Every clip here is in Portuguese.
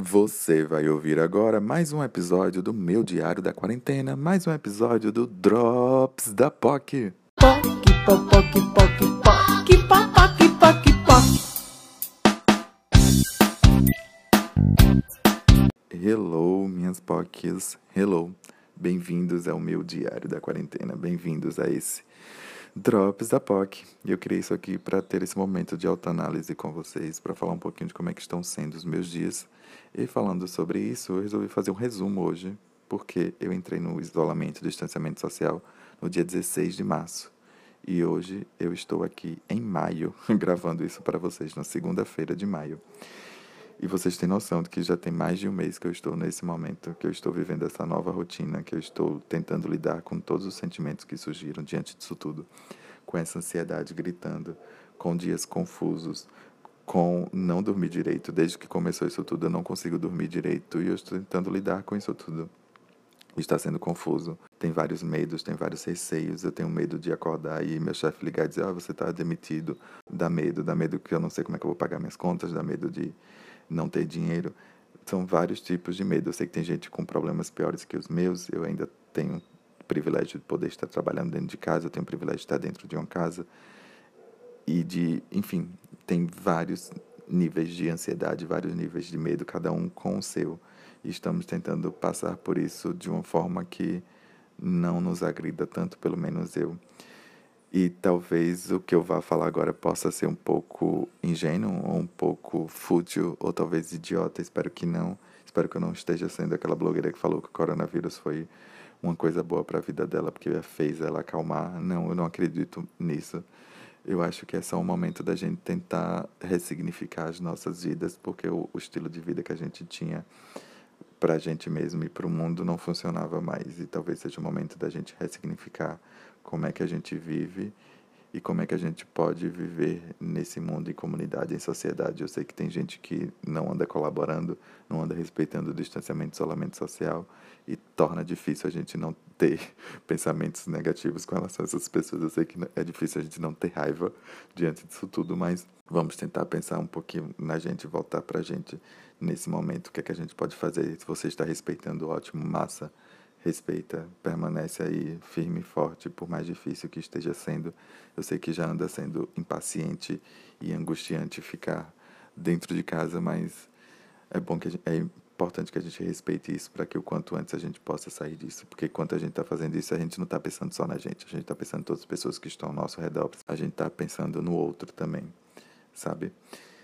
Você vai ouvir agora mais um episódio do meu Diário da Quarentena, mais um episódio do Drops da POC. Poc, poc, poc, poc, poc, poc, poc, poc. Hello, minhas POCs, hello. Bem-vindos ao meu Diário da Quarentena, bem-vindos a esse Drops da POC. E eu criei isso aqui para ter esse momento de autoanálise com vocês, para falar um pouquinho de como é que estão sendo os meus dias. E falando sobre isso, eu resolvi fazer um resumo hoje, porque eu entrei no isolamento, distanciamento social, no dia 16 de março. E hoje eu estou aqui em maio, gravando isso para vocês, na segunda-feira de maio. E vocês têm noção de que já tem mais de um mês que eu estou nesse momento, que eu estou vivendo essa nova rotina, que eu estou tentando lidar com todos os sentimentos que surgiram diante disso tudo, com essa ansiedade gritando, com dias confusos, com não dormir direito. Desde que começou isso tudo, eu não consigo dormir direito e eu estou tentando lidar com isso tudo. Está sendo confuso. Tem vários medos, tem vários receios. Eu tenho medo de acordar e meu chefe ligar e dizer: você está demitido. Dá medo que eu não sei como é que eu vou pagar minhas contas, dá medo de não ter dinheiro. São vários tipos de medo. Eu sei que tem gente com problemas piores que os meus. Eu ainda tenho o privilégio de poder estar trabalhando dentro de casa, eu tenho o privilégio de estar dentro de uma casa. Enfim, tem vários níveis de ansiedade, vários níveis de medo, cada um com o seu. E estamos tentando passar por isso de uma forma que não nos agrida tanto, pelo menos eu. E talvez o que eu vá falar agora possa ser um pouco ingênuo, ou um pouco fútil, ou talvez idiota. Espero que não. Espero que eu não esteja sendo aquela blogueira que falou que o coronavírus foi uma coisa boa para a vida dela, porque fez ela acalmar. Não, eu não acredito nisso. Eu acho que é só um momento da gente tentar ressignificar as nossas vidas, porque o estilo de vida que a gente tinha para a gente mesmo e para o mundo não funcionava mais. E talvez seja o momento da gente ressignificar como é que a gente vive e como é que a gente pode viver nesse mundo em comunidade, em sociedade. Eu sei que tem gente que não anda colaborando, não anda respeitando o distanciamento e isolamento social e torna difícil a gente não ter pensamentos negativos com relação a essas pessoas. Eu sei que é difícil a gente não ter raiva diante disso tudo, mas vamos tentar pensar um pouquinho na gente, voltar pra gente nesse momento. O que é que a gente pode fazer? Se você está respeitando, ótimo, massa. Respeita, permanece aí firme e forte, por mais difícil que esteja sendo. Eu sei que já anda sendo impaciente e angustiante ficar dentro de casa, mas é importante que a gente respeite isso para que o quanto antes a gente possa sair disso. Porque enquanto a gente está fazendo isso, a gente não está pensando só na gente, a gente está pensando em todas as pessoas que estão ao nosso redor, a gente está pensando no outro também, sabe?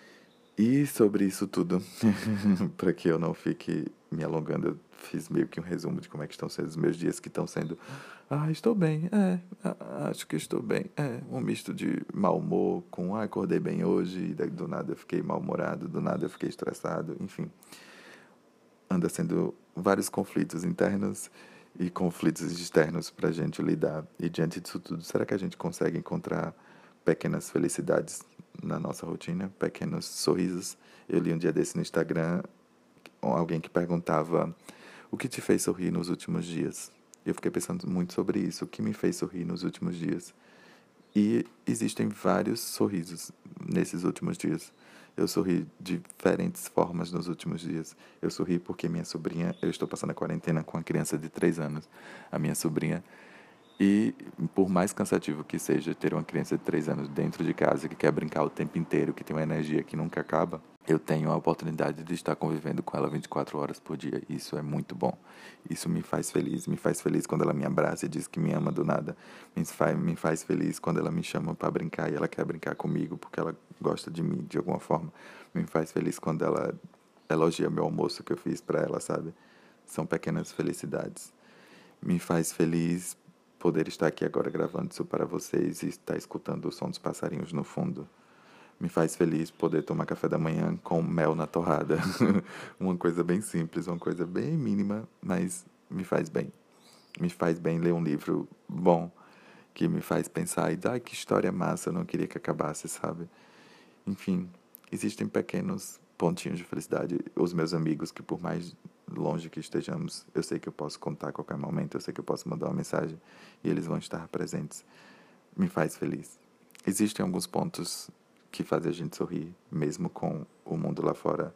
E sobre isso tudo, para que eu não fique me alongando, eu fiz meio que um resumo de como é que estão sendo os meus dias, que estão sendo, estou bem, acho que estou bem, um misto de mau humor com, acordei bem hoje, e daí do nada eu fiquei mal-humorado, do nada eu fiquei estressado, enfim. Anda sendo vários conflitos internos e conflitos externos para a gente lidar. E diante disso tudo, será que a gente consegue encontrar pequenas felicidades na nossa rotina, pequenos sorrisos? Eu li um dia desse no Instagram alguém que perguntava: o que te fez sorrir nos últimos dias? E eu fiquei pensando muito sobre isso, o que me fez sorrir nos últimos dias. E existem vários sorrisos nesses últimos dias. Eu sorri de diferentes formas nos últimos dias. Eu sorri porque minha sobrinha, eu estou passando a quarentena com uma criança de 3 anos, a minha sobrinha. E por mais cansativo que seja ter uma criança de 3 anos dentro de casa, que quer brincar o tempo inteiro, que tem uma energia que nunca acaba, eu tenho a oportunidade de estar convivendo com ela 24 horas por dia. Isso é muito bom. Isso me faz feliz. Me faz feliz quando ela me abraça e diz que me ama do nada. Me faz feliz quando ela me chama para brincar e ela quer brincar comigo porque ela gosta de mim de alguma forma. Me faz feliz quando ela elogia meu almoço que eu fiz para ela, sabe? São pequenas felicidades. Me faz feliz poder estar aqui agora gravando isso para vocês e estar escutando o som dos passarinhos no fundo. Me faz feliz poder tomar café da manhã com mel na torrada. Uma coisa bem simples, uma coisa bem mínima, mas me faz bem. Me faz bem ler um livro bom, que me faz pensar e dizer, ai, que história massa, eu não queria que acabasse, sabe? Enfim, existem pequenos pontinhos de felicidade. Os meus amigos, que por mais longe que estejamos, eu sei que eu posso contar a qualquer momento, eu sei que eu posso mandar uma mensagem e eles vão estar presentes. Me faz feliz. Existem alguns pontos que fazem a gente sorrir, mesmo com o mundo lá fora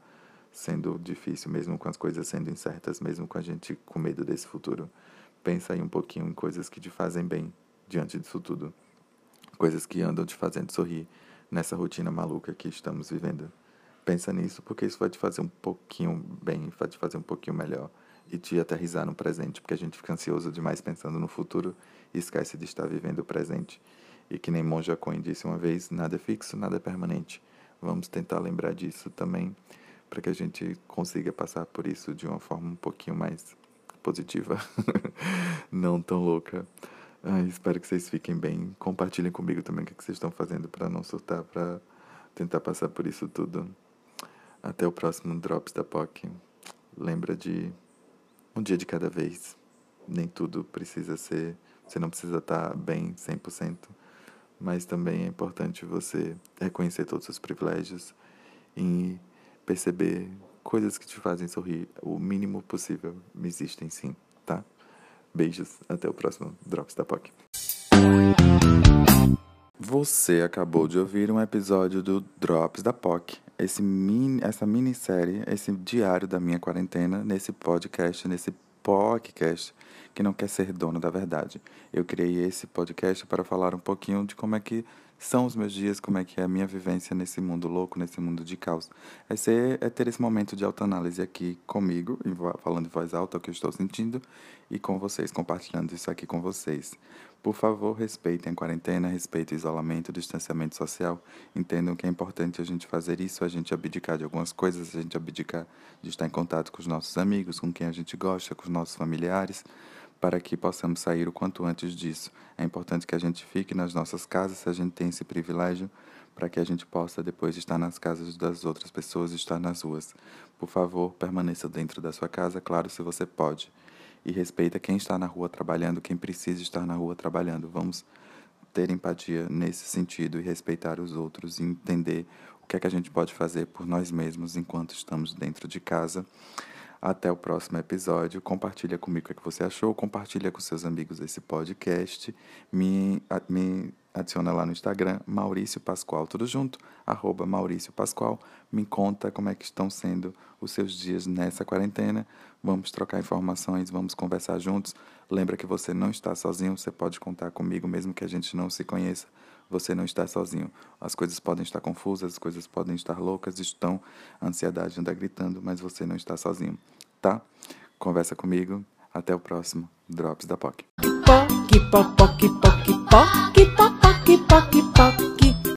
sendo difícil, mesmo com as coisas sendo incertas, mesmo com a gente com medo desse futuro. Pensa aí um pouquinho em coisas que te fazem bem diante disso tudo. Coisas que andam te fazendo sorrir nessa rotina maluca que estamos vivendo. Pensa nisso, porque isso vai te fazer um pouquinho bem, vai te fazer um pouquinho melhor e te aterrissar no presente, porque a gente fica ansioso demais pensando no futuro e esquece de estar vivendo o presente. E que nem Monja Coen disse uma vez, nada é fixo, nada é permanente. Vamos tentar lembrar disso também, para que a gente consiga passar por isso de uma forma um pouquinho mais positiva, não tão louca. Ai, espero que vocês fiquem bem. Compartilhem comigo também o que vocês estão fazendo para não surtar, para tentar passar por isso tudo. Até o próximo Drops da POC. Lembra de um dia de cada vez. Nem tudo precisa ser... Você não precisa estar bem 100%. Mas também é importante você reconhecer todos os seus privilégios e perceber coisas que te fazem sorrir. O mínimo possível existem sim, tá? Beijos. Até o próximo Drops da POC. Você acabou de ouvir um episódio do Drops da POC, essa minissérie, esse diário da minha quarentena, nesse podcast, que não quer ser dono da verdade. Eu criei esse podcast para falar um pouquinho de como é que são os meus dias, como é que é a minha vivência nesse mundo louco, nesse mundo de caos. É ter esse momento de autoanálise aqui comigo, falando em voz alta o que eu estou sentindo, e com vocês, compartilhando isso aqui com vocês. Por favor, respeitem a quarentena, respeitem o isolamento, o distanciamento social. Entendam que é importante a gente fazer isso, a gente abdicar de algumas coisas, a gente abdicar de estar em contato com os nossos amigos, com quem a gente gosta, com os nossos familiares, para que possamos sair o quanto antes disso. É importante que a gente fique nas nossas casas, se a gente tem esse privilégio, para que a gente possa depois estar nas casas das outras pessoas, estar nas ruas. Por favor, permaneça dentro da sua casa, claro, se você pode. E respeita quem está na rua trabalhando, quem precisa estar na rua trabalhando. Vamos ter empatia nesse sentido e respeitar os outros e entender o que é que a gente pode fazer por nós mesmos enquanto estamos dentro de casa. Até o próximo episódio. Compartilha comigo o que você achou. Compartilha com seus amigos esse podcast. Me adiciona lá no Instagram, Maurício Pascoal, tudo junto, @Maurício Pascoal. Me conta como é que estão sendo os seus dias nessa quarentena. Vamos trocar informações, vamos conversar juntos. Lembra que você não está sozinho, você pode contar comigo, mesmo que a gente não se conheça. Você não está sozinho. As coisas podem estar confusas, as coisas podem estar loucas, a ansiedade anda gritando, mas você não está sozinho, tá? Conversa comigo. Até o próximo Drops da POC. Poc, poc, poc, poc, poc, poc, poc, poc, poc, poc.